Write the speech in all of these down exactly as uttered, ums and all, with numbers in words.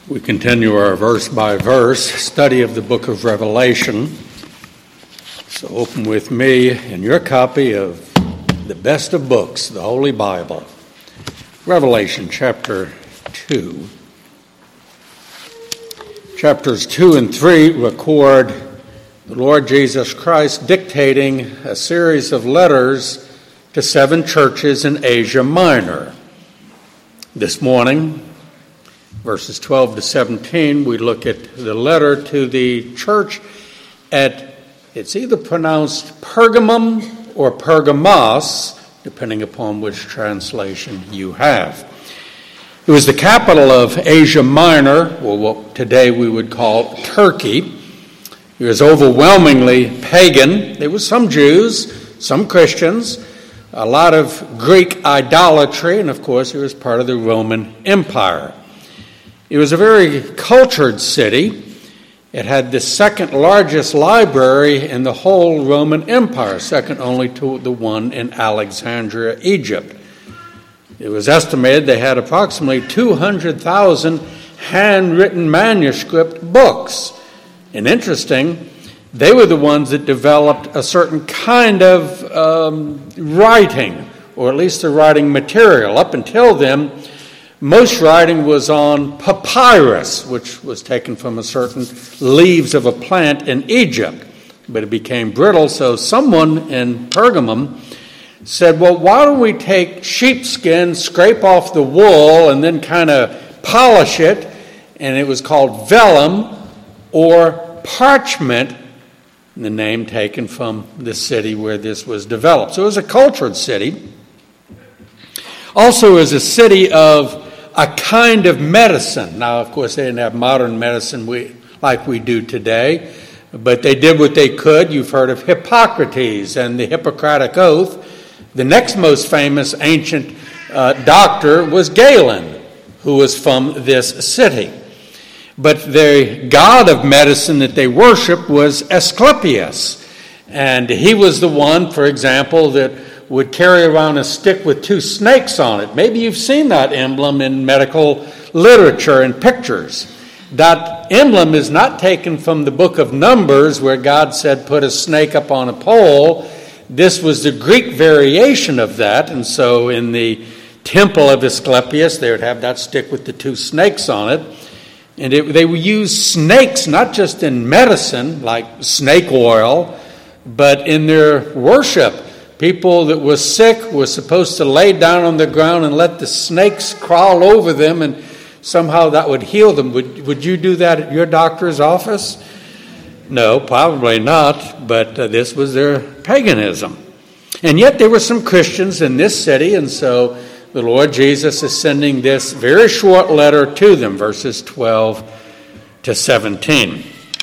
We continue our verse-by-verse study of the book of Revelation. So open with me in your copy of the best of books, the Holy Bible. Revelation chapter two. Chapters two and three record the Lord Jesus Christ dictating a series of letters to seven churches in Asia Minor. This morning, verses twelve to seventeen, we look at the letter to the church at, it's either pronounced Pergamum or Pergamos, depending upon which translation you have. It was the capital of Asia Minor, or what today we would call Turkey. It was overwhelmingly pagan. There were some Jews, some Christians, a lot of Greek idolatry, and of course it was part of the Roman Empire. It was a very cultured city. It had the second largest library in the whole Roman Empire, second only to the one in Alexandria, Egypt. It was estimated they had approximately two hundred thousand handwritten manuscript books. And interesting, they were the ones that developed a certain kind of um, writing, or at least the writing material. Up until then, most writing was on papyrus, which was taken from a certain leaves of a plant in Egypt, but it became brittle. So someone in Pergamum said, well, why don't we take sheepskin, scrape off the wool, and then kind of polish it? And it was called vellum or parchment, the name taken from the city where this was developed. So it was a cultured city. Also, it was a city of a kind of medicine. Now, of course, they didn't have modern medicine we, like we do today, but they did what they could. You've heard of Hippocrates and the Hippocratic Oath. The next most famous ancient uh, doctor was Galen, who was from this city. But the god of medicine that they worshiped was Asclepius. And he was the one, for example, that would carry around a stick with two snakes on it. Maybe you've seen that emblem in medical literature and pictures. That emblem is not taken from the book of Numbers, where God said, put a snake up on a pole. This was the Greek variation of that. And so in the temple of Asclepius, they would have that stick with the two snakes on it. And it, they would use snakes not just in medicine, like snake oil, but in their worship. People that were sick were supposed to lay down on the ground and let the snakes crawl over them, and somehow that would heal them. Would, would you do that at your doctor's office? No, probably not, but uh, this was their paganism. And yet there were some Christians in this city, and so the Lord Jesus is sending this very short letter to them, verses twelve to seventeen.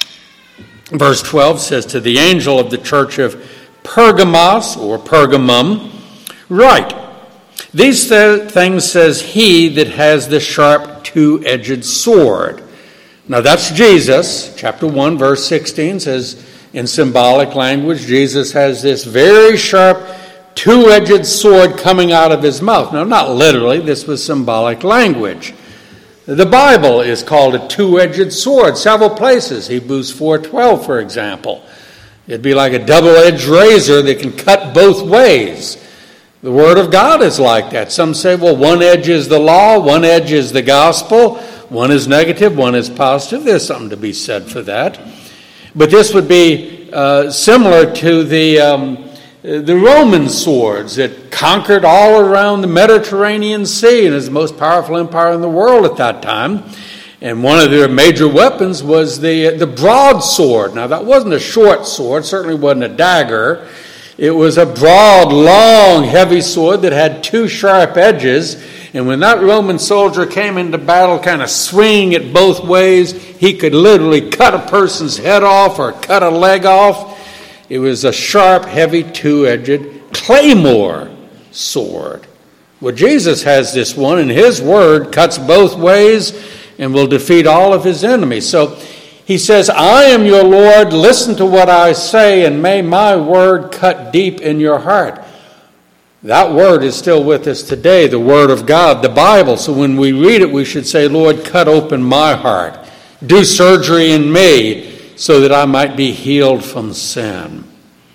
Verse twelve says, to the angel of the church of Pergamos, or Pergamum, write, these th- things says he that has the sharp two-edged sword. Now that's Jesus. Chapter one, verse sixteen says, in symbolic language, Jesus has this very sharp two-edged sword coming out of his mouth. Now, not literally, this was symbolic language. The Bible is called a two-edged sword several places. Hebrews four twelve, for example. It'd be like a double-edged razor that can cut both ways. The Word of God is like that. Some say, well, one edge is the law, one edge is the gospel, one is negative, one is positive. There's something to be said for that. But this would be uh, similar to the um, the Roman swords that conquered all around the Mediterranean Sea and is the most powerful empire in the world at that time. And one of their major weapons was the the broadsword. Now, that wasn't a short sword, certainly wasn't a dagger. It was a broad, long, heavy sword that had two sharp edges. And when that Roman soldier came into battle, kind of swinging it both ways, he could literally cut a person's head off or cut a leg off. It was a sharp, heavy, two-edged claymore sword. Well, Jesus has this one, and his word cuts both ways and will defeat all of his enemies. So he says, I am your Lord, listen to what I say, and may my word cut deep in your heart. That word is still with us today, the Word of God, the Bible. So when we read it, we should say, Lord, cut open my heart. Do surgery in me so that I might be healed from sin.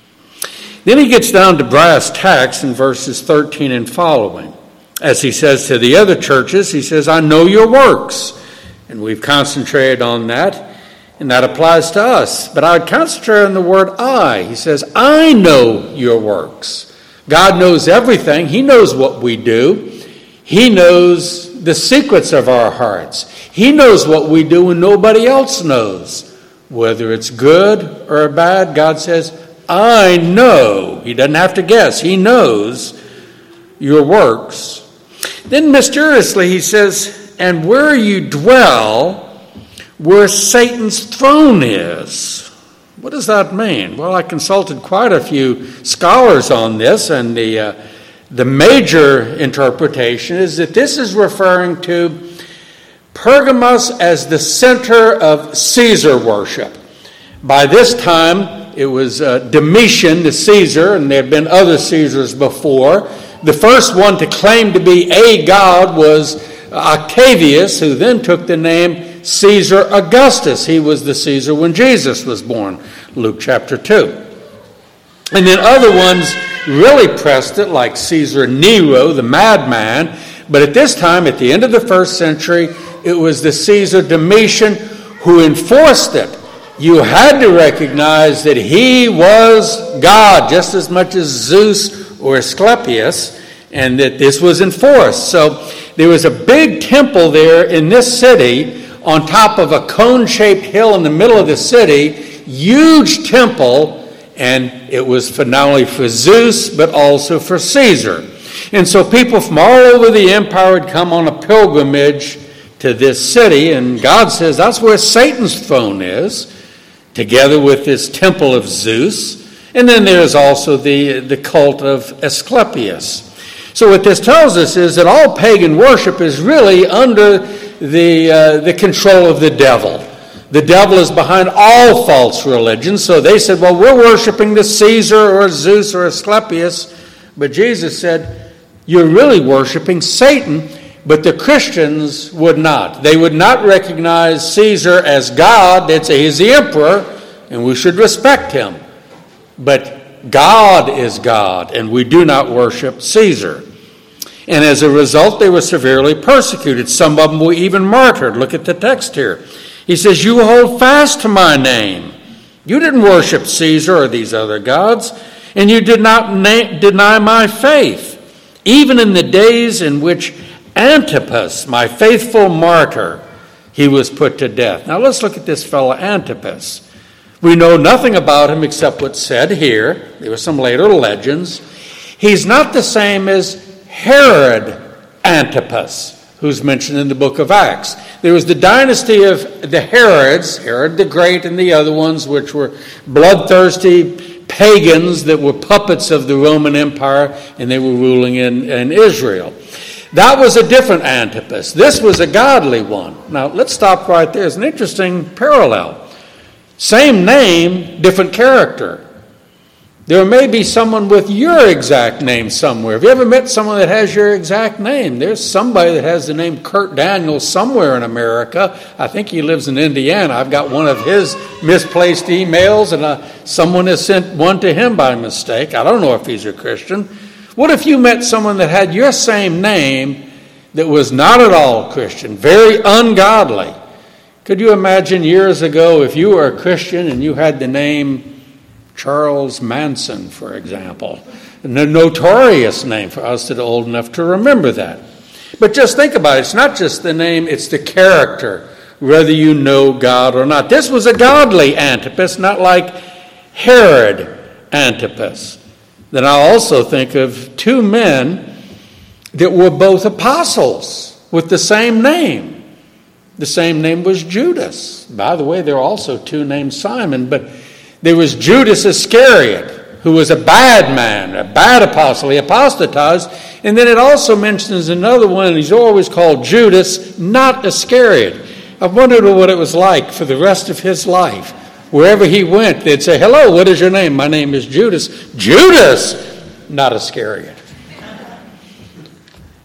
Then he gets down to brass tacks in verses thirteen and following. As he says to the other churches, he says, I know your works. And we've concentrated on that, and that applies to us. But I would concentrate on the word I. He says, I know your works. God knows everything. He knows what we do. He knows the secrets of our hearts. He knows what we do when nobody else knows. Whether it's good or bad, God says, I know. He doesn't have to guess. He knows your works. Then mysteriously he says, and where you dwell, where Satan's throne is. What does that mean? Well, I consulted quite a few scholars on this, and the uh, the major interpretation is that this is referring to Pergamos as the center of Caesar worship. By this time, it was uh, Domitian, the Caesar, and there had been other Caesars before. The first one to claim to be a god was Octavius, who then took the name Caesar Augustus. He was the Caesar when Jesus was born, Luke chapter two. And then other ones really pressed it, like Caesar Nero, the madman. But at this time, at the end of the first century, it was the Caesar Domitian who enforced it. You had to recognize that he was God, just as much as Zeus or Asclepius, and that this was enforced. So there was a big temple there in this city on top of a cone-shaped hill in the middle of the city, huge temple, and it was for not only for Zeus, but also for Caesar. And so people from all over the empire would come on a pilgrimage to this city, and God says that's where Satan's throne is, together with this temple of Zeus. And then there's also the, the cult of Asclepius. So what this tells us is that all pagan worship is really under the uh, the control of the devil. The devil is behind all false religions. So they said, well, we're worshiping the Caesar or Zeus or Asclepius. But Jesus said, you're really worshiping Satan. But the Christians would not. They would not recognize Caesar as God. They'd say he's the emperor and we should respect him. But God is God, and we do not worship Caesar. And as a result, they were severely persecuted. Some of them were even martyred. Look at the text here. He says, you hold fast to my name. You didn't worship Caesar or these other gods, and you did not na- deny my faith, even in the days in which Antipas, my faithful martyr, he was put to death. Now let's look at this fellow Antipas. We know nothing about him except what's said here. There were some later legends. He's not the same as Herod Antipas, who's mentioned in the book of Acts. There was the dynasty of the Herods, Herod the Great and the other ones, which were bloodthirsty pagans that were puppets of the Roman Empire, and they were ruling in, in Israel. That was a different Antipas. This was a godly one. Now, let's stop right there. It's an interesting parallel. Same name, different character. There may be someone with your exact name somewhere. Have you ever met someone that has your exact name? There's somebody that has the name Kurt Daniels somewhere in America. I think he lives in Indiana. I've got one of his misplaced emails, and uh, someone has sent one to him by mistake. I don't know if he's a Christian. What if you met someone that had your same name that was not at all Christian, very ungodly? Could you imagine years ago if you were a Christian and you had the name Charles Manson, for example? A notorious name for us that are old enough to remember that. But just think about it. It's not just the name, it's the character, whether you know God or not. This was a godly Antipas, not like Herod Antipas. Then I also think of two men that were both apostles with the same name. The same name was Judas. By the way, there are also two named Simon, but there was Judas Iscariot, who was a bad man, a bad apostle. He apostatized. And then it also mentions another one, he's always called Judas, not Iscariot. I wondered what it was like for the rest of his life. Wherever he went, they'd say, hello, what is your name? My name is Judas. Judas, not Iscariot.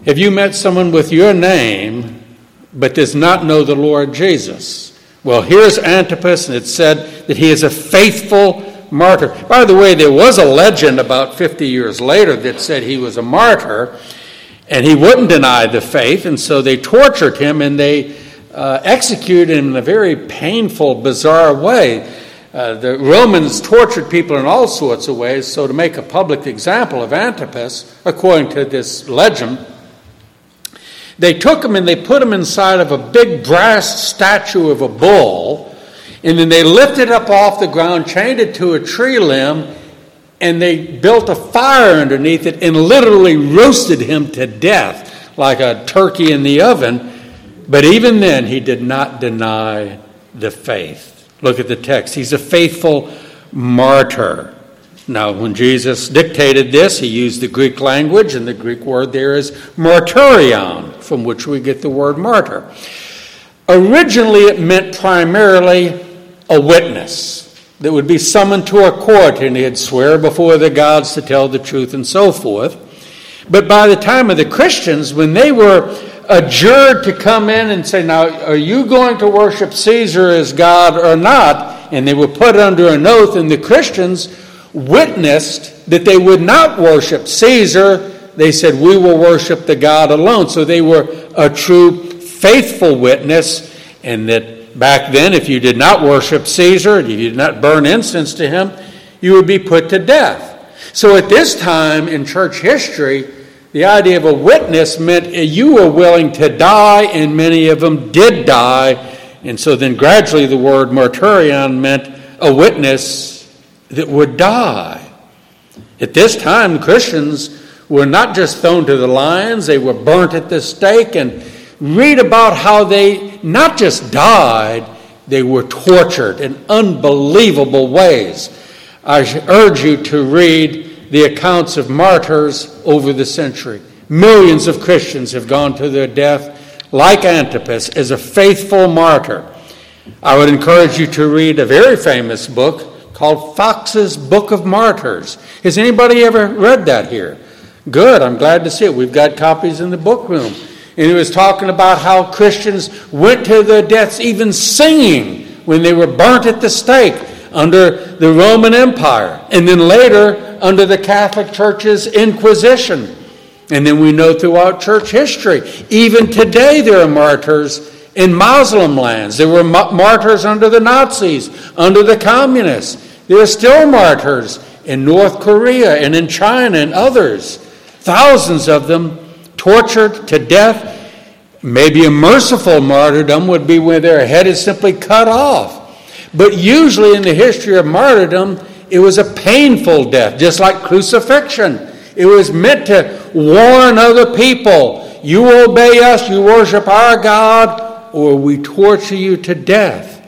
Have you met someone with your name but does not know the Lord Jesus? Well, here's Antipas, and it said that he is a faithful martyr. By the way, there was a legend about fifty years later that said he was a martyr, and he wouldn't deny the faith, and so they tortured him, and they uh, executed him in a very painful, bizarre way. Uh, the Romans tortured people in all sorts of ways, so to make a public example of Antipas, according to this legend, they took him and they put him inside of a big brass statue of a bull, and then they lifted up off the ground, chained it to a tree limb, and they built a fire underneath it and literally roasted him to death like a turkey in the oven. But even then, he did not deny the faith. Look at the text. He's a faithful martyr. Now, when Jesus dictated this, he used the Greek language, and the Greek word there is martyrion, from which we get the word martyr. Originally, it meant primarily a witness that would be summoned to a court, and he'd swear before the gods to tell the truth and so forth. But by the time of the Christians, when they were adjured to come in and say, now, are you going to worship Caesar as God or not? And they were put under an oath, and the Christians witnessed that they would not worship Caesar. They said, we will worship the God alone. So they were a true faithful witness, and that back then, if you did not worship Caesar, if you did not burn incense to him, you would be put to death. So at this time in church history, the idea of a witness meant you were willing to die, and many of them did die. And so then gradually the word martyrion meant a witness that would die. At this time, Christians were not just thrown to the lions, they were burnt at the stake. And read about how they not just died, they were tortured in unbelievable ways. I urge you to read the accounts of martyrs over the century. Millions of Christians have gone to their death like Antipas as a faithful martyr. I would encourage you to read a very famous book called Fox's Book of Martyrs. Has anybody ever read that here? Good, I'm glad to see it. We've got copies in the book room. And he was talking about how Christians went to their deaths even singing when they were burnt at the stake under the Roman Empire, and then later under the Catholic Church's Inquisition. And then we know throughout church history, even today there are martyrs in Muslim lands. There were martyrs under the Nazis, under the communists. There are still martyrs in North Korea and in China and others. Thousands of them tortured to death. Maybe a merciful martyrdom would be where their head is simply cut off. But usually in the history of martyrdom, it was a painful death, just like crucifixion. It was meant to warn other people, you obey us, you worship our God, or we torture you to death.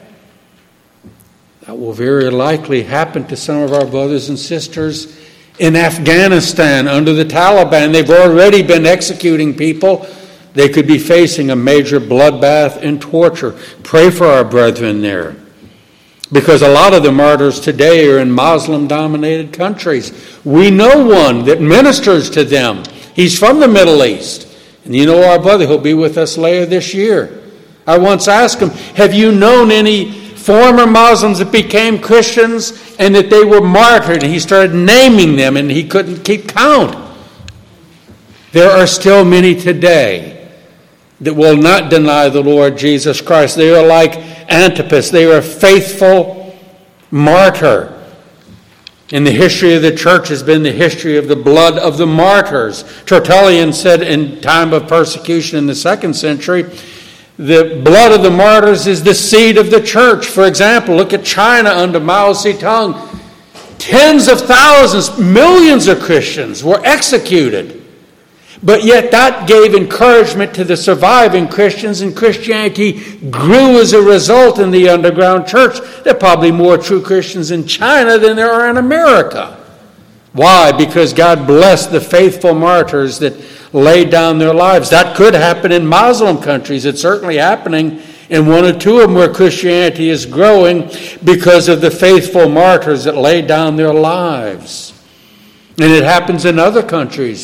That will very likely happen to some of our brothers and sisters in Afghanistan under the Taliban. They've already been executing people. They could be facing a major bloodbath and torture. Pray for our brethren there, because a lot of the martyrs today are in Muslim-dominated countries. We know one that ministers to them. He's from the Middle East. And you know our brother, he'll be with us later this year. I once asked him, have you known any former Muslims that became Christians and that they were martyred? And he started naming them, and he couldn't keep count. There are still many today that will not deny the Lord Jesus Christ. They are like Antipas. They are a faithful martyr. In the history of the church has been the history of the blood of the martyrs. Tertullian said in time of persecution in the second century, the blood of the martyrs is the seed of the church. For example, look at China under Mao Zedong. Tens of thousands, millions of Christians were executed. But yet that gave encouragement to the surviving Christians, and Christianity grew as a result in the underground church. There are probably more true Christians in China than there are in America. Why? Because God blessed the faithful martyrs that laid down their lives. That could happen in Muslim countries. It's certainly happening in one or two of them where Christianity is growing because of the faithful martyrs that laid down their lives. And it happens in other countries.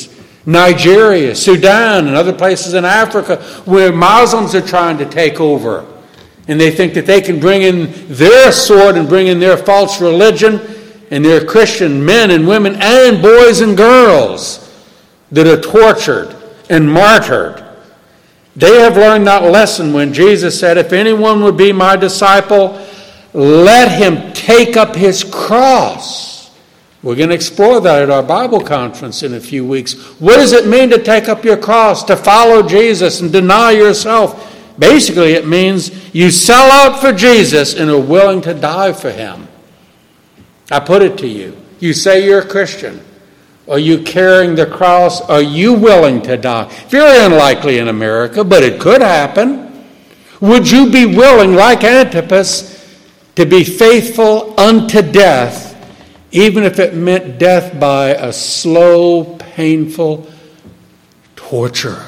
Nigeria, Sudan, and other places in Africa where Muslims are trying to take over. And they think that they can bring in their sword and bring in their false religion and their Christian men and women and boys and girls that are tortured and martyred. They have learned that lesson when Jesus said, if anyone would be my disciple, let him take up his cross. We're going to explore that at our Bible conference in a few weeks. What does it mean to take up your cross, to follow Jesus and deny yourself? Basically, it means you sell out for Jesus and are willing to die for him. I put it to you. You say you're a Christian. Are you carrying the cross? Are you willing to die? Very unlikely in America, but it could happen. Would you be willing, like Antipas, to be faithful unto death, even if it meant death by a slow, painful torture?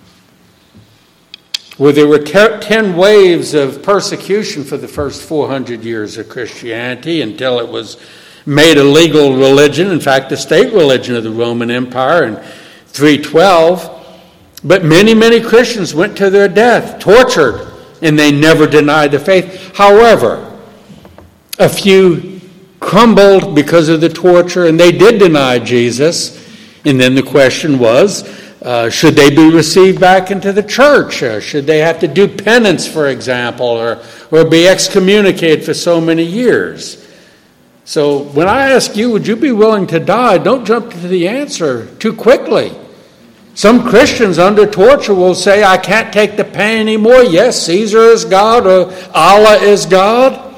Where there were ten waves of persecution for the first four hundred years of Christianity until it was made a legal religion, in fact, the state religion of the Roman Empire in three twelve. But many, many Christians went to their death, tortured, and they never denied the faith. However, a few crumbled because of the torture, and they did deny Jesus. And then the question was, uh, should they be received back into the church? Or should they have to do penance, for example, or, or be excommunicated for so many years? So when I ask you, would you be willing to die? Don't jump to the answer too quickly. Some Christians under torture will say, I can't take the pain anymore. Yes, Caesar is God or Allah is God.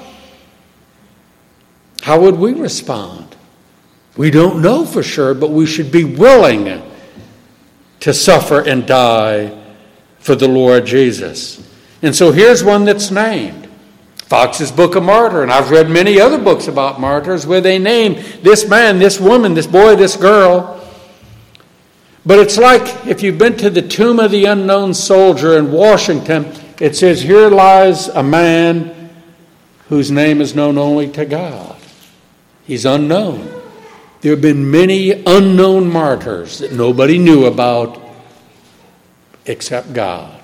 How would we respond? We don't know for sure, but we should be willing to suffer and die for the Lord Jesus. And so here's one that's named. Fox's Book of Martyr, and I've read many other books about martyrs where they name this man, this woman, this boy, this girl. But it's like if you've been to the Tomb of the Unknown Soldier in Washington, it says, here lies a man whose name is known only to God. He's unknown. There have been many unknown martyrs that nobody knew about except God.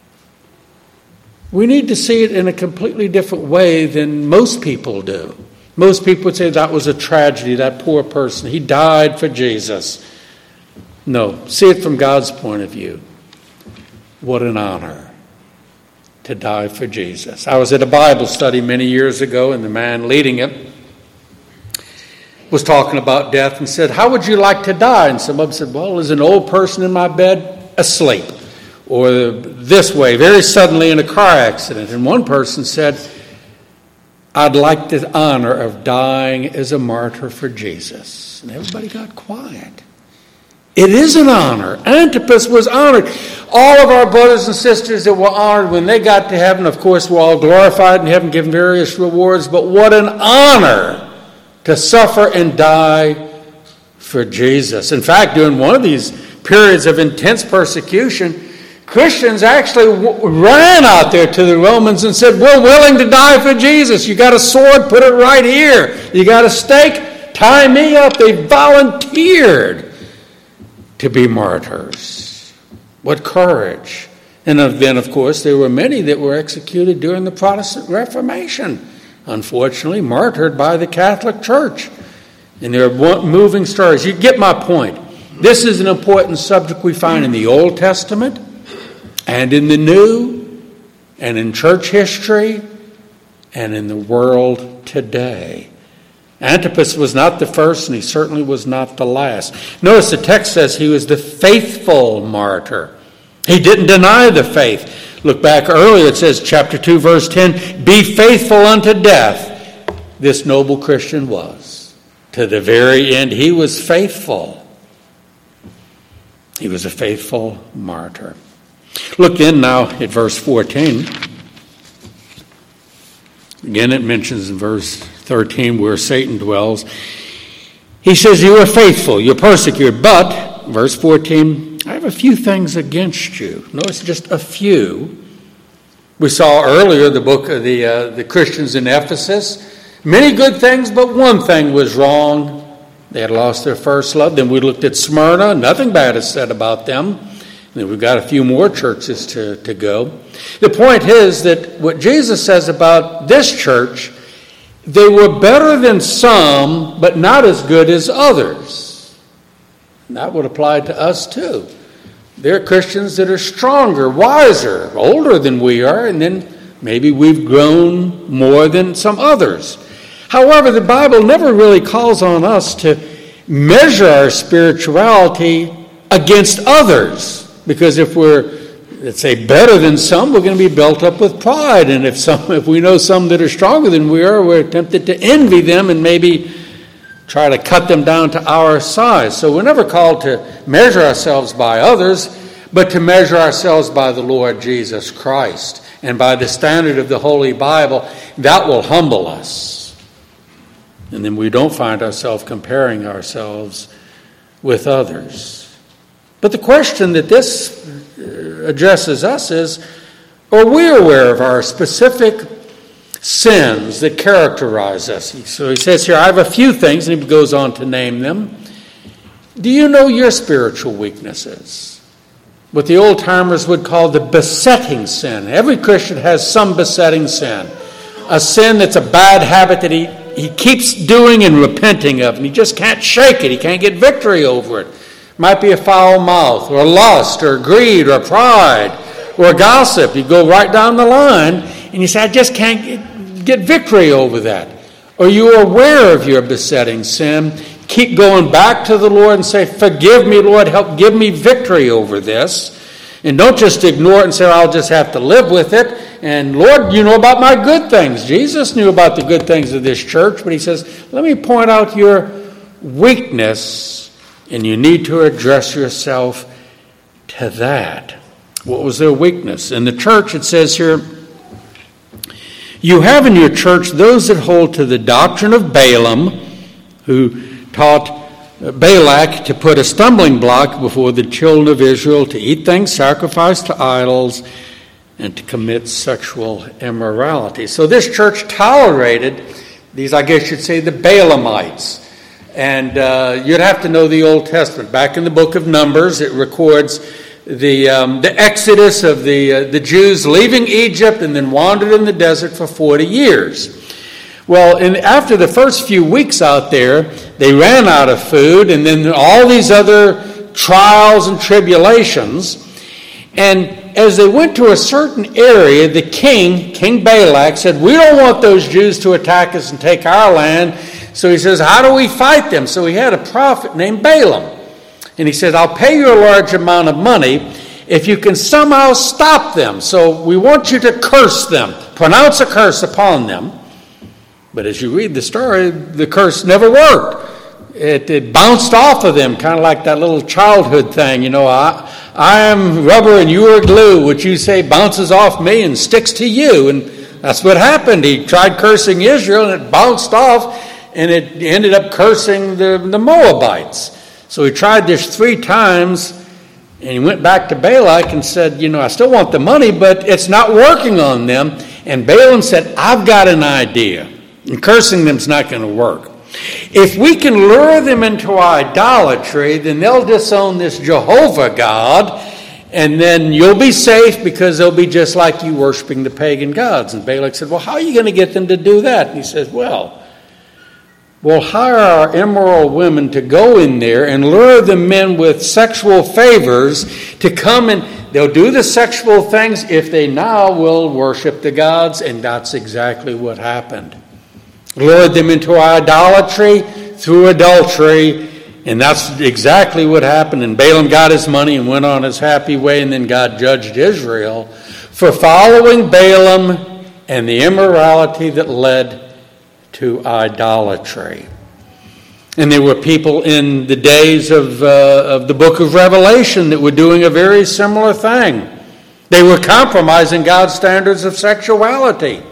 We need to see it in a completely different way than most people do. Most people would say that was a tragedy, that poor person. He died for Jesus. No, see it from God's point of view. What an honor to die for Jesus. I was at a Bible study many years ago, and the man leading it was talking about death and said, how would you like to die? And some of them said, well, is an old person in my bed asleep? Or this way, very suddenly in a car accident. And one person said, I'd like the honor of dying as a martyr for Jesus. And everybody got quiet. It is an honor. Antipas was honored. All of our brothers and sisters that were honored when they got to heaven, of course, were all glorified in heaven, given various rewards. But what an honor to suffer and die for Jesus. In fact, during one of these periods of intense persecution, Christians actually w- ran out there to the Romans and said, we're willing to die for Jesus. You got a sword? Put it right here. You got a stake? Tie me up. They volunteered to be martyrs. What courage. And then, of course, there were many that were executed during the Protestant Reformation, unfortunately martyred by the Catholic Church. And there are moving stories. You get my point. This is an important subject we find in the Old Testament and in the New, and in church history, and in the world today. Antipas was not the first, and he certainly was not the last. Notice the text says he was the faithful martyr. He didn't deny the faith. Look back earlier, it says, chapter two, verse ten, be faithful unto death. This noble Christian was. To the very end, he was faithful. He was a faithful martyr. Look in now at verse fourteen. Again, it mentions in verse thirteen where Satan dwells. He says, you are faithful, you're persecuted, but, verse fourteen, I have a few things against you. Notice just a few. We saw earlier the book of the, uh, the Christians in Ephesus. Many good things, but one thing was wrong. They had lost their first love. Then we looked at Smyrna. Nothing bad is said about them. And we've got a few more churches to, to go. The point is that what Jesus says about this church, they were better than some, but not as good as others. And that would apply to us too. There are Christians that are stronger, wiser, older than we are, and then maybe we've grown more than some others. However, the Bible never really calls on us to measure our spirituality against others. Because if we're, let's say, better than some, we're going to be built up with pride. And if some, if we know some that are stronger than we are, we're tempted to envy them and maybe try to cut them down to our size. So we're never called to measure ourselves by others, but to measure ourselves by the Lord Jesus Christ. And by the standard of the Holy Bible, that will humble us. And then we don't find ourselves comparing ourselves with others. But the question that this addresses us is, are we aware of our specific sins that characterize us? So he says here, I have a few things, and he goes on to name them. Do you know your spiritual weaknesses? What the old-timers would call the besetting sin. Every Christian has some besetting sin. A sin that's a bad habit that he, he keeps doing and repenting of, and he just can't shake it. He can't get victory over it. Might be a foul mouth, or lust, or greed, or pride, or gossip. You go right down the line, and you say, I just can't get, get victory over that. Or you are aware of your besetting sin. Keep going back to the Lord and say, forgive me, Lord, help give me victory over this. And don't just ignore it and say, I'll just have to live with it. And Lord, you know about my good things. Jesus knew about the good things of this church, but he says, let me point out your weakness. And you need to address yourself to that. What was their weakness? In the church, it says here, you have in your church those that hold to the doctrine of Balaam, who taught Balak to put a stumbling block before the children of Israel, to eat things sacrificed to idols, and to commit sexual immorality. So this church tolerated these, I guess you'd say, the Balaamites. And uh, you'd have to know the Old Testament. Back in the book of Numbers, it records the um, the exodus of the uh, the Jews leaving Egypt and then wandered in the desert for forty years. Well, in, after the first few weeks out there, they ran out of food, and then all these other trials and tribulations. And as they went to a certain area, the king, King Balak, said, we don't want those Jews to attack us and take our land. So he says, how do we fight them? So he had a prophet named Balaam. And he said, I'll pay you a large amount of money if you can somehow stop them. So we want you to curse them, pronounce a curse upon them. But as you read the story, the curse never worked. It, it bounced off of them, kind of like that little childhood thing. You know, I, I am rubber and you are glue. What you say bounces off me and sticks to you. And that's what happened. He tried cursing Israel and it bounced off. And it ended up cursing the, the Moabites. So he tried this three times, and he went back to Balak and said, you know, I still want the money, but it's not working on them. And Balaam said, I've got an idea. And cursing them's not going to work. If we can lure them into idolatry, then they'll disown this Jehovah God, and then you'll be safe because they'll be just like you worshiping the pagan gods. And Balak said, well, how are you going to get them to do that? And he says, well, We'll hire our immoral women to go in there and lure the men with sexual favors to come and they'll do the sexual things if they now will worship the gods. And that's exactly what happened. Lured them into idolatry through adultery. And that's exactly what happened. And Balaam got his money and went on his happy way. And then God judged Israel for following Balaam and the immorality that led to idolatry. And there were people in the days of, uh, of the book of Revelation that were doing a very similar thing. They were compromising God's standards of sexuality.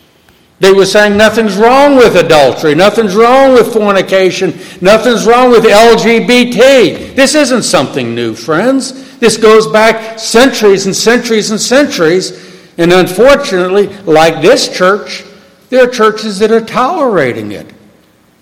They were saying nothing's wrong with adultery, nothing's wrong with fornication, nothing's wrong with L G B T. This isn't something new, friends. This goes back centuries and centuries and centuries. And unfortunately, like this church, there are churches that are tolerating it.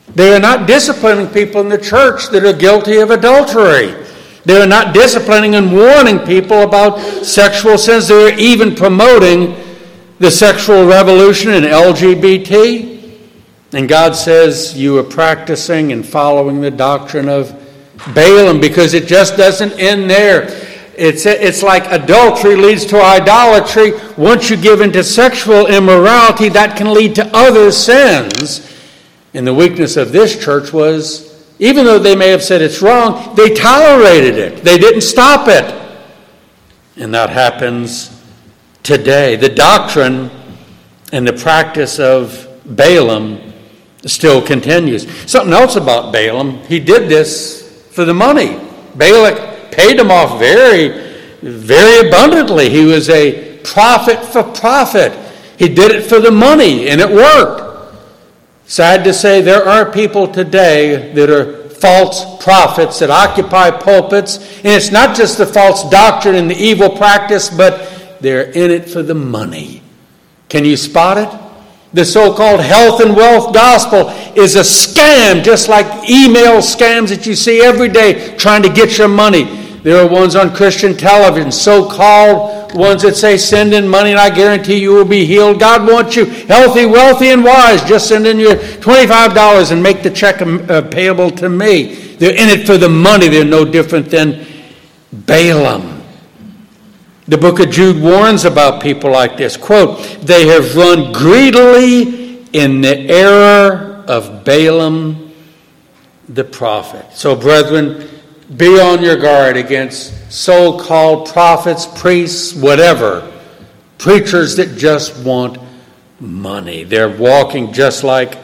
They are not disciplining people in the church that are guilty of adultery. They are not disciplining and warning people about sexual sins. They are even promoting the sexual revolution in L G B T. And God says you are practicing and following the doctrine of Balaam, because it just doesn't end there. It's, it's like adultery leads to idolatry. Once you give into sexual immorality, that can lead to other sins. And the weakness of this church was, even though they may have said it's wrong, they tolerated it. They didn't stop it. And that happens today. The doctrine and the practice of Balaam still continues. Something else about Balaam, he did this for the money. Balak paid him off very, very abundantly. He was a prophet for profit. He did it for the money, and it worked. Sad to say, there are people today that are false prophets that occupy pulpits, and it's not just the false doctrine and the evil practice, but they're in it for the money. Can you spot it? The so-called health and wealth gospel is a scam, just like email scams that you see every day trying to get your money. There are ones on Christian television, so-called ones that say, send in money and I guarantee you will be healed. God wants you healthy, wealthy, and wise. Just send in your twenty-five dollars and make the check uh, payable to me. They're in it for the money. They're no different than Balaam. The book of Jude warns about people like this. Quote, they have run greedily in the error of Balaam the prophet. So, brethren, be on your guard against so-called prophets, priests, whatever, preachers that just want money. They're walking just like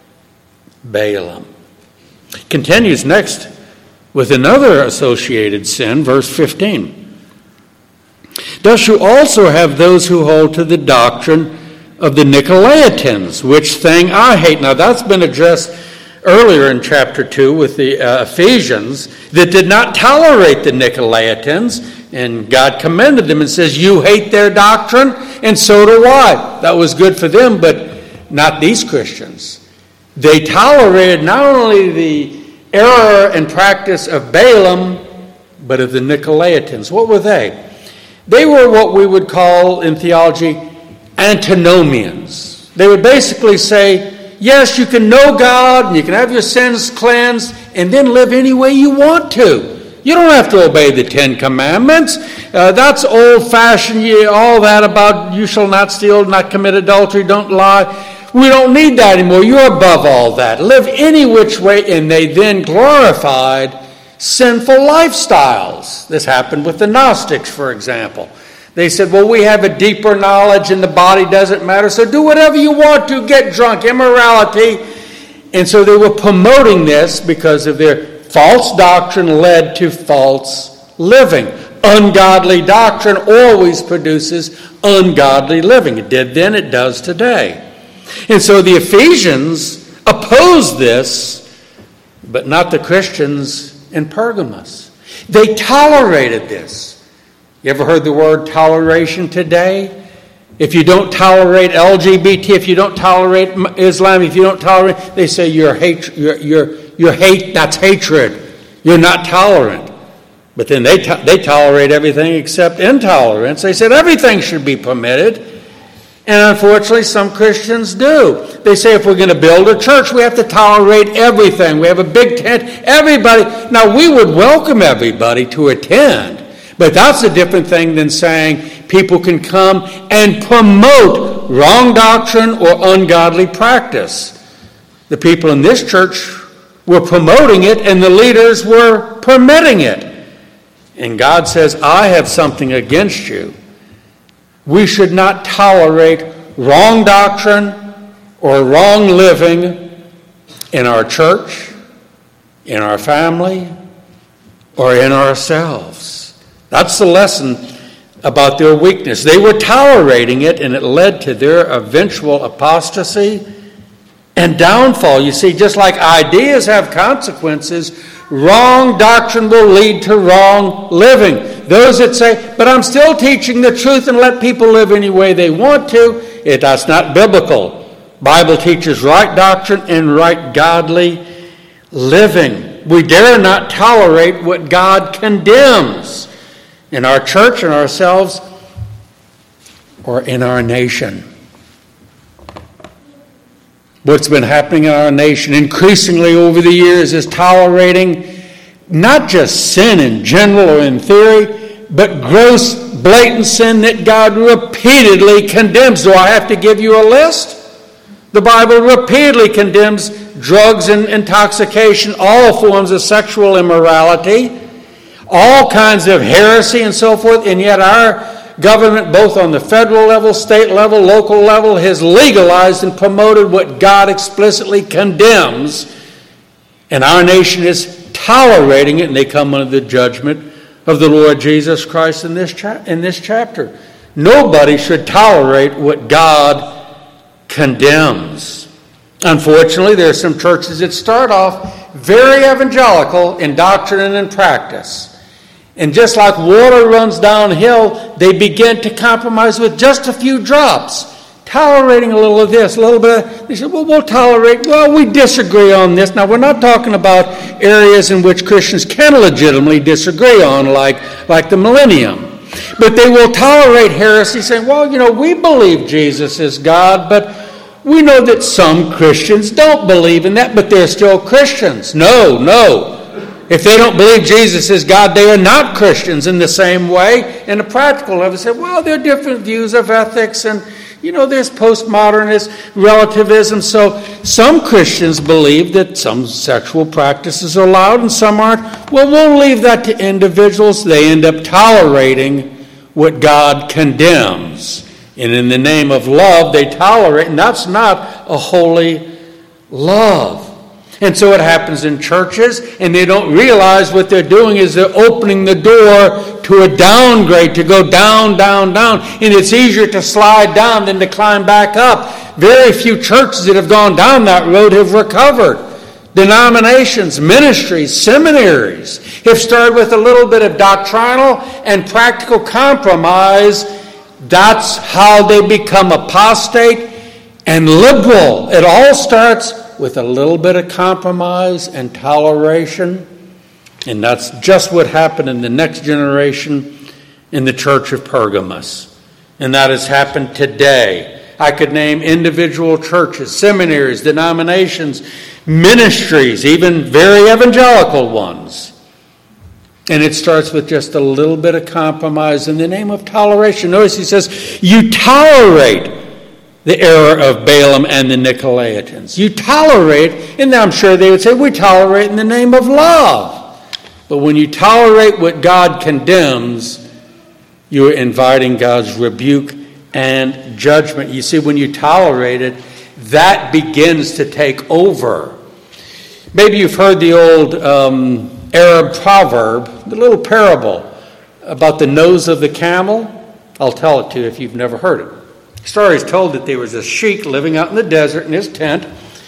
Balaam. Continues next with another associated sin, verse fifteen. Thus you also have those who hold to the doctrine of the Nicolaitans, which thing I hate. Now that's been addressed earlier in chapter two with the uh, Ephesians, that did not tolerate the Nicolaitans, and God commended them and says, you hate their doctrine, and so do I. That was good for them, but not these Christians. They tolerated not only the error and practice of Balaam, but of the Nicolaitans. What were they? They were what we would call in theology antinomians. They would basically say, yes, you can know God and you can have your sins cleansed and then live any way you want to. You don't have to obey the Ten Commandments. Uh, that's old-fashioned, you, all that about you shall not steal, not commit adultery, don't lie. We don't need that anymore. You're above all that. Live any which way. And they then glorified sinful lifestyles. This happened with the Gnostics, for example. They said, well, we have a deeper knowledge and the body doesn't matter, so do whatever you want to, get drunk, immorality. And so they were promoting this because of their false doctrine led to false living. Ungodly doctrine always produces ungodly living. It did then, it does today. And so the Ephesians opposed this, but not the Christians in Pergamos. They tolerated this. You ever heard the word toleration today? If you don't tolerate L G B T, if you don't tolerate Islam, if you don't tolerate, they say you're hate, you're, you're, you're hate, that's hatred. You're not tolerant. But then they to, they tolerate everything except intolerance. They said everything should be permitted. And unfortunately, some Christians do. They say if we're going to build a church, we have to tolerate everything. We have a big tent. Everybody. Now, we would welcome everybody to attend. But that's a different thing than saying people can come and promote wrong doctrine or ungodly practice. The people in this church were promoting it, and the leaders were permitting it. And God says, I have something against you. We should not tolerate wrong doctrine or wrong living in our church, in our family, or in ourselves. That's the lesson about their weakness. They were tolerating it, and it led to their eventual apostasy and downfall. You see, just like ideas have consequences, wrong doctrine will lead to wrong living. Those that say, but I'm still teaching the truth and let people live any way they want to, it, that's not biblical. Bible teaches right doctrine and right godly living. We dare not tolerate what God condemns in our church, in ourselves, or in our nation. What's been happening in our nation increasingly over the years is tolerating not just sin in general or in theory, but gross, blatant sin that God repeatedly condemns. Do I have to give you a list? The Bible repeatedly condemns drugs and intoxication, all forms of sexual immorality, all kinds of heresy and so forth, and yet our government, both on the federal level, state level, local level, has legalized and promoted what God explicitly condemns, and our nation is tolerating it, and they come under the judgment of the Lord Jesus Christ in this, cha- in this chapter. Nobody should tolerate what God condemns. Unfortunately, there are some churches that start off very evangelical in doctrine and in practice. And just like water runs downhill, they begin to compromise with just a few drops, tolerating a little of this, a little bit of, they say, well, we'll tolerate, well, we disagree on this. Now, we're not talking about areas in which Christians can legitimately disagree on, like, like the millennium. But they will tolerate heresy, saying, well, you know, we believe Jesus is God, but we know that some Christians don't believe in that, but they're still Christians. No, no. If they don't believe Jesus is God, they are not Christians in the same way. In a practical level, they say, well, there are different views of ethics, and, you know, there's postmodernist relativism. So some Christians believe that some sexual practices are allowed and some aren't. Well, we'll leave that to individuals. They end up tolerating what God condemns. And in the name of love, they tolerate, and that's not a holy love. And so it happens in churches, and they don't realize what they're doing is they're opening the door to a downgrade, to go down, down, down. And it's easier to slide down than to climb back up. Very few churches that have gone down that road have recovered. Denominations, ministries, seminaries have started with a little bit of doctrinal and practical compromise. That's how they become apostate and liberal. It all starts with a little bit of compromise and toleration. And that's just what happened in the next generation in the church of Pergamos. And that has happened today. I could name individual churches, seminaries, denominations, ministries, even very evangelical ones. And it starts with just a little bit of compromise in the name of toleration. Notice he says, you tolerate the error of Balaam and the Nicolaitans. You tolerate, and I'm sure they would say, we tolerate in the name of love. But when you tolerate what God condemns, you are inviting God's rebuke and judgment. You see, when you tolerate it, that begins to take over. Maybe you've heard the old um, Arab proverb, the little parable about the nose of the camel. I'll tell it to you if you've never heard it. The story is told that there was a sheik living out in the desert in his tent,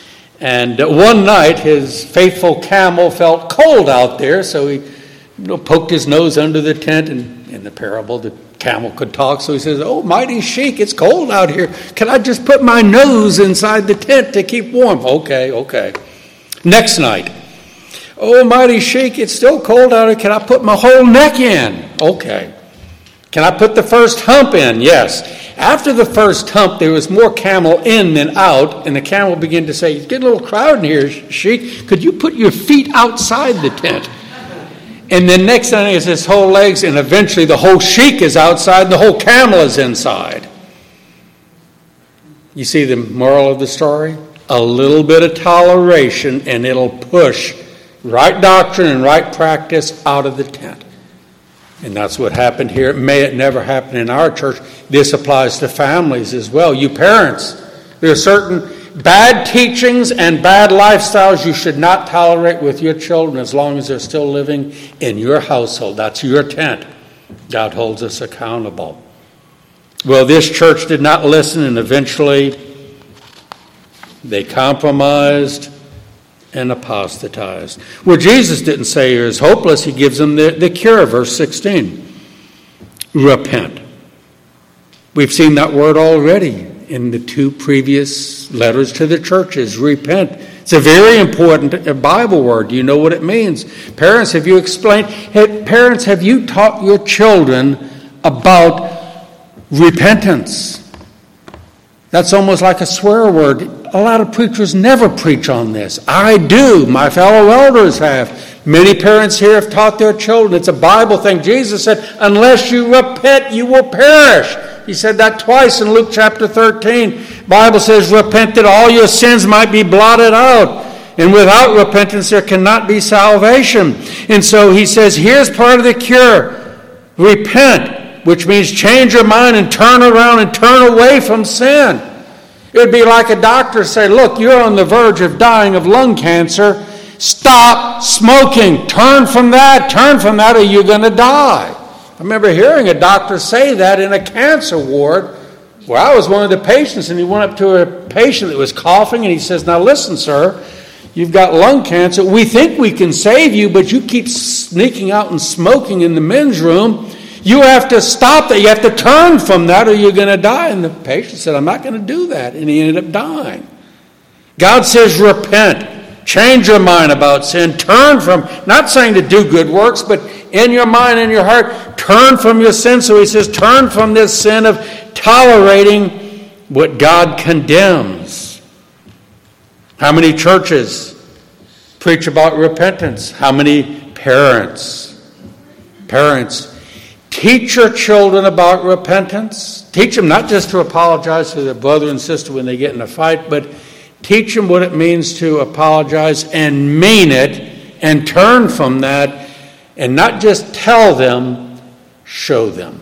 and one night his faithful camel felt cold out there, so he you know, poked his nose under the tent, and in the parable the camel could talk, so he says, oh, mighty sheik, it's cold out here. Can I just put my nose inside the tent to keep warm? Okay, okay. Next night, oh, mighty sheik, it's still cold out here. Can I put my whole neck in? Okay. Can I put the first hump in? Yes. After the first hump, there was more camel in than out, and the camel began to say, it's getting a little crowded in here, sheik. Could you put your feet outside the tent? And then next thing is his whole legs, and eventually the whole sheik is outside and the whole camel is inside. You see the moral of the story? A little bit of toleration, and it'll push right doctrine and right practice out of the tent. And that's what happened here. May it never happen in our church. This applies to families as well. You parents, there are certain bad teachings and bad lifestyles you should not tolerate with your children as long as they're still living in your household. That's your tent. God holds us accountable. Well, this church did not listen, and eventually they compromised and apostatized. Well, Jesus didn't say you're as hopeless. He gives them the, the cure, verse sixteen. Repent. We've seen that word already in the two previous letters to the churches, repent. It's a very important Bible word. Do you know what it means? Parents, have you explained? Hey, parents, have you taught your children about repentance? That's almost like a swear word. A lot of preachers never preach on this. I do. My fellow elders have. Many parents here have taught their children. It's a Bible thing. Jesus said, unless you repent, you will perish. He said that twice in Luke chapter thirteen. The Bible says, repent that all your sins might be blotted out. And without repentance, there cannot be salvation. And so he says, here's part of the cure. Repent, which means change your mind and turn around and turn away from sin. It would be like a doctor say, look, you're on the verge of dying of lung cancer. Stop smoking. Turn from that. Turn from that or you're going to die. I remember hearing a doctor say that in a cancer ward where I was one of the patients, and he went up to a patient that was coughing, and he says, now listen, sir, you've got lung cancer. We think we can save you, but you keep sneaking out and smoking in the men's room. You have to stop that. You have to turn from that or you're going to die. And the patient said, I'm not going to do that. And he ended up dying. God says repent. Change your mind about sin. Turn from, not saying to do good works, but in your mind, in your heart, turn from your sin. So he says, turn from this sin of tolerating what God condemns. How many churches preach about repentance? How many parents? Parents, teach your children about repentance. Teach them not just to apologize to their brother and sister when they get in a fight, but teach them what it means to apologize and mean it and turn from that, and not just tell them, show them.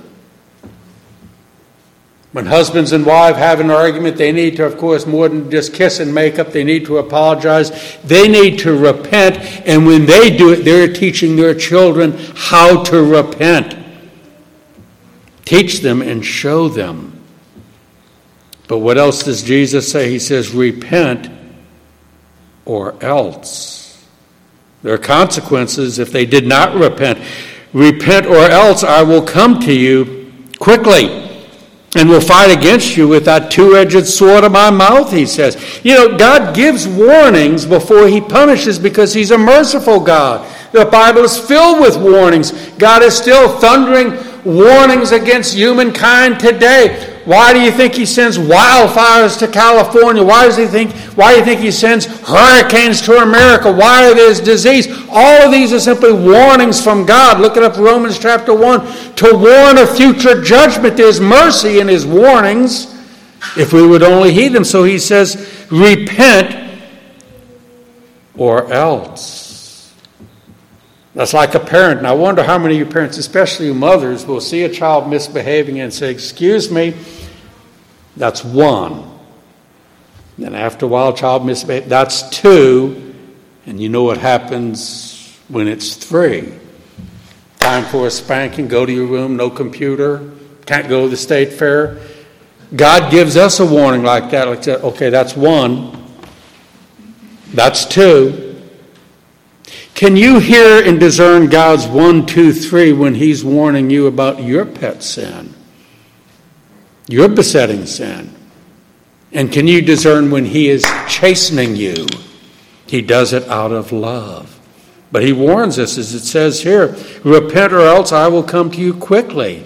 When husbands and wives have an argument, they need to, of course, more than just kiss and make up, they need to apologize. They need to repent, and when they do it, they're teaching their children how to repent. Teach them and show them. But what else does Jesus say? He says, repent or else. There are consequences if they did not repent. Repent or else I will come to you quickly and will fight against you with that two-edged sword of my mouth, he says. You know, God gives warnings before he punishes because he's a merciful God. The Bible is filled with warnings. God is still thundering warnings against humankind today. Why do you think he sends wildfires to California? Why does he think? Why do you think he sends hurricanes to America? Why there's disease? All of these are simply warnings from God. Look it up, Romans chapter one, to warn of future judgment. There's mercy in his warnings if we would only heed them. So he says, repent or else. That's like a parent. And I wonder how many of you parents, especially you mothers, will see a child misbehaving and say, excuse me. That's one. Then after a while, child misbehaves. That's two. And you know what happens when it's three. Time for a spanking. Go to your room. No computer. Can't go to the state fair. God gives us a warning like that. Like, okay, that's one. That's two. Can you hear and discern God's one, two, three when he's warning you about your pet sin, your besetting sin? And can you discern when he is chastening you? He does it out of love. But he warns us, as it says here, repent or else I will come to you quickly.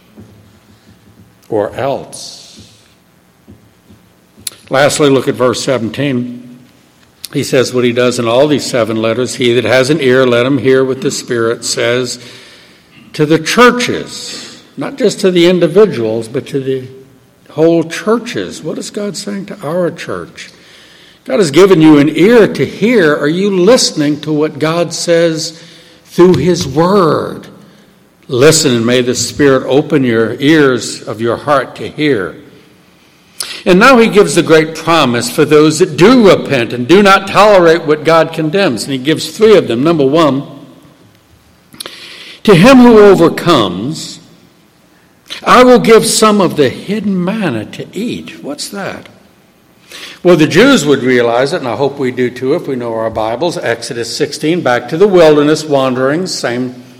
Or else. Lastly, look at verse seventeen. He says what he does in all these seven letters. He that has an ear, let him hear what the Spirit says to the churches. Not just to the individuals, but to the whole churches. What is God saying to our church? God has given you an ear to hear. Are you listening to what God says through his word? Listen, and may the Spirit open your ears of your heart to hear. And now he gives the great promise for those that do repent and do not tolerate what God condemns. And he gives three of them. Number one, to him who overcomes, I will give some of the hidden manna to eat. What's that? Well, the Jews would realize it, and I hope we do too if we know our Bibles. Exodus sixteen, back to the wilderness wanderings, same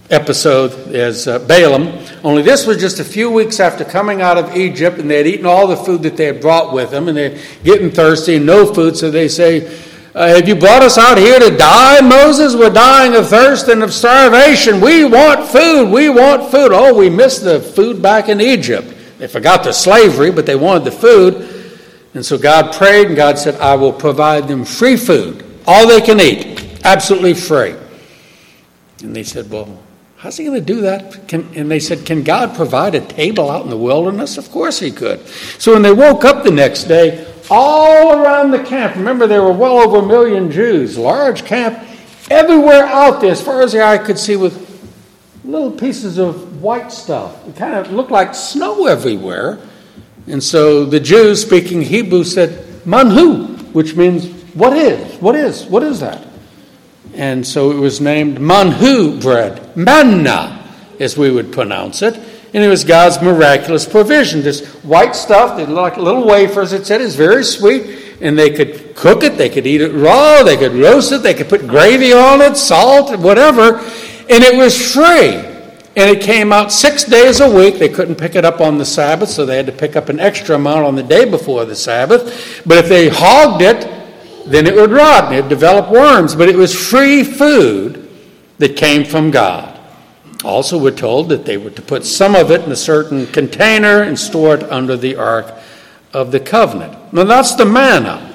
episode as uh, Balaam, only this was just a few weeks after coming out of Egypt, and they had eaten all the food that they had brought with them, and they're getting thirsty and no food, so they say, uh, have you brought us out here to die, Moses? We're dying of thirst and of starvation. We want food. We want food. Oh, we missed the food back in Egypt. They forgot the slavery, but they wanted the food. And so God prayed, and God said, I will provide them free food, all they can eat, absolutely free. And they said, well, how's he going to do that? Can, and they said, can God provide a table out in the wilderness? Of course he could. So when they woke up the next day, all around the camp, remember there were well over a million Jews, large camp, everywhere out there, as far as the eye could see, with little pieces of white stuff. It kind of looked like snow everywhere. And so the Jews speaking Hebrew said, manhu, which means, what is? What is? What is that? And so it was named manhu bread, manna, as we would pronounce it. And it was God's miraculous provision. This white stuff, they looked like little wafers, it said, is very sweet. And they could cook it, they could eat it raw, they could roast it, they could put gravy on it, salt, whatever. And it was free. And it came out six days a week. They couldn't pick it up on the Sabbath, so they had to pick up an extra amount on the day before the Sabbath. But if they hogged it, then it would rot and it would develop worms. But it was free food that came from God. Also, we're told that they were to put some of it in a certain container and store it under the Ark of the Covenant. Now, that's the manna.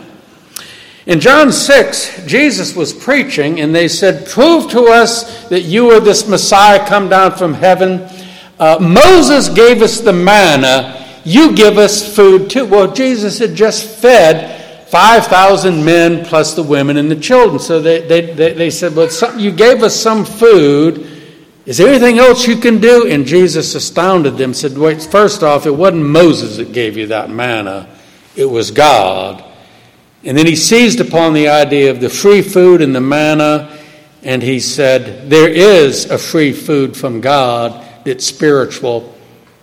In John six, Jesus was preaching, and they said, prove to us that you are this Messiah come down from heaven. Uh, Moses gave us the manna. You give us food too. Well, Jesus had just fed five thousand men plus the women and the children. So they, they, they, they said, well, some, you gave us some food. Is there anything else you can do? And Jesus astounded them, said, wait, first off, it wasn't Moses that gave you that manna. It was God. And then he seized upon the idea of the free food and the manna, and he said, there is a free food from God that's spiritual.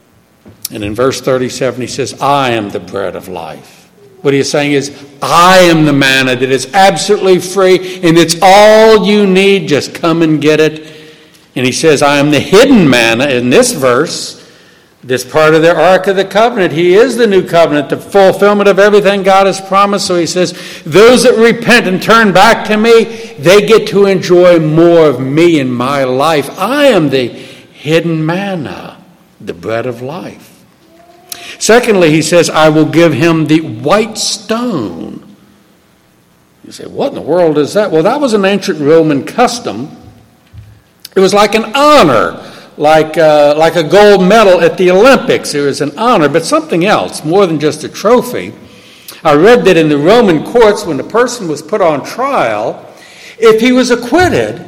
And in verse thirty-seven, he says, I am the bread of life. What he is saying is, I am the manna that is absolutely free, and it's all you need. Just come and get it. And he says, I am the hidden manna in this verse, this part of the Ark of the Covenant. He is the new covenant, the fulfillment of everything God has promised. So he says, those that repent and turn back to me, they get to enjoy more of me in my life. I am the hidden manna, the bread of life. Secondly, he says, I will give him the white stone. You say, what in the world is that? Well, that was an ancient Roman custom. It was like an honor, like, uh, like a gold medal at the Olympics. It was an honor, but something else, more than just a trophy. I read that in the Roman courts, when a person was put on trial, if he was acquitted,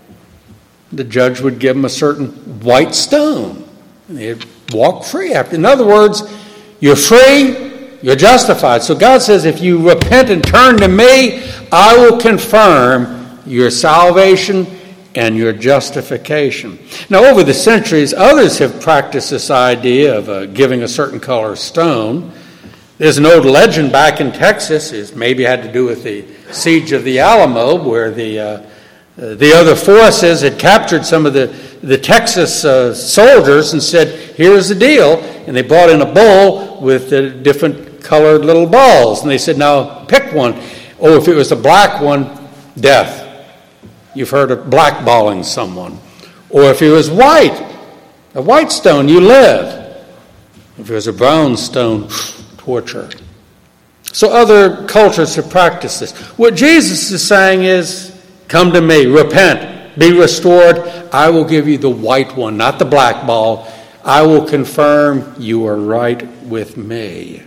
the judge would give him a certain white stone. And he'd walk free after. In other words, you're free, you're justified. So God says, if you repent and turn to me, I will confirm your salvation and your justification. Now, over the centuries, others have practiced this idea of uh, giving a certain color stone. There's an old legend back in Texas, it maybe had to do with the siege of the Alamo, where the uh, uh, the other forces had captured some of the, the Texas uh, soldiers and said, here's the deal. And they brought in a bowl with uh, different colored little balls. And they said, now pick one. Oh, if it was a black one, death. You've heard of blackballing someone. Or if it was white, a white stone, you live. If it was a brown stone, torture. So other cultures have practiced this. What Jesus is saying is, come to me, repent, be restored. I will give you the white one, not the black ball. I will confirm you are right with me.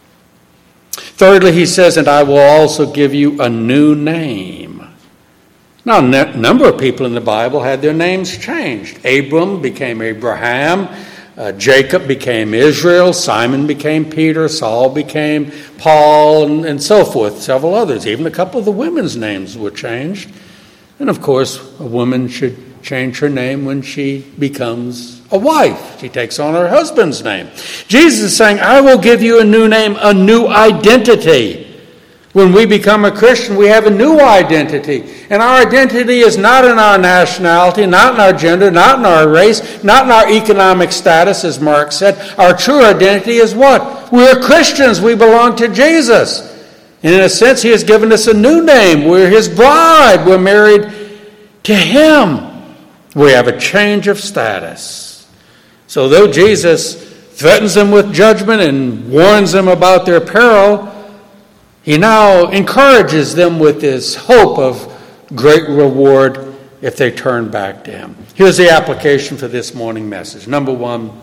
Thirdly, he says, and I will also give you a new name. Now, a number of people in the Bible had their names changed. Abram became Abraham. Uh, Jacob became Israel. Simon became Peter. Saul became Paul, and, and so forth. Several others. Even a couple of the women's names were changed. And, of course, a woman should change her name when she becomes a wife. She takes on her husband's name. Jesus is saying, I will give you a new name, a new identity. When we become a Christian, we have a new identity. And our identity is not in our nationality, not in our gender, not in our race, not in our economic status, as Mark said. Our true identity is what? We're Christians. We belong to Jesus. And in a sense, he has given us a new name. We're his bride. We're married to him. We have a change of status. So though Jesus threatens them with judgment and warns them about their peril, he now encourages them with this hope of great reward if they turn back to him. Here's the application for this morning message. Number one,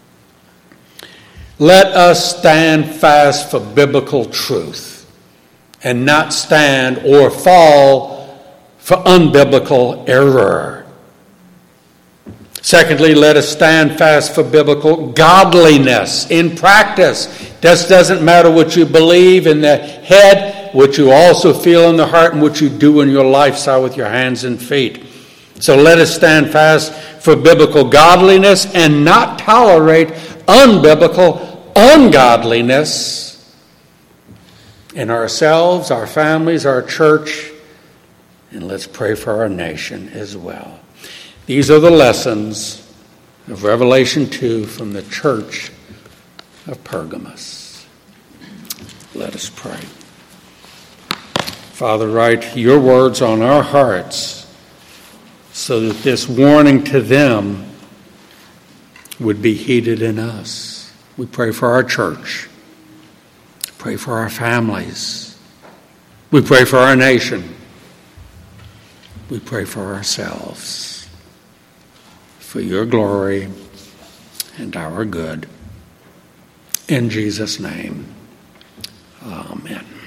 let us stand fast for biblical truth and not stand or fall for unbiblical error. Secondly, let us stand fast for biblical godliness in practice. This doesn't matter what you believe in the head, what you also feel in the heart, and what you do in your lifestyle with your hands and feet. So let us stand fast for biblical godliness and not tolerate unbiblical ungodliness in ourselves, our families, our church, and let's pray for our nation as well. These are the lessons of Revelation two from the church of Pergamos. Let us pray. Father, write your words on our hearts so that this warning to them would be heeded in us. We pray for our church. Pray for our families. We pray for our nation. We pray for ourselves. For your glory and our good. In Jesus' name, amen.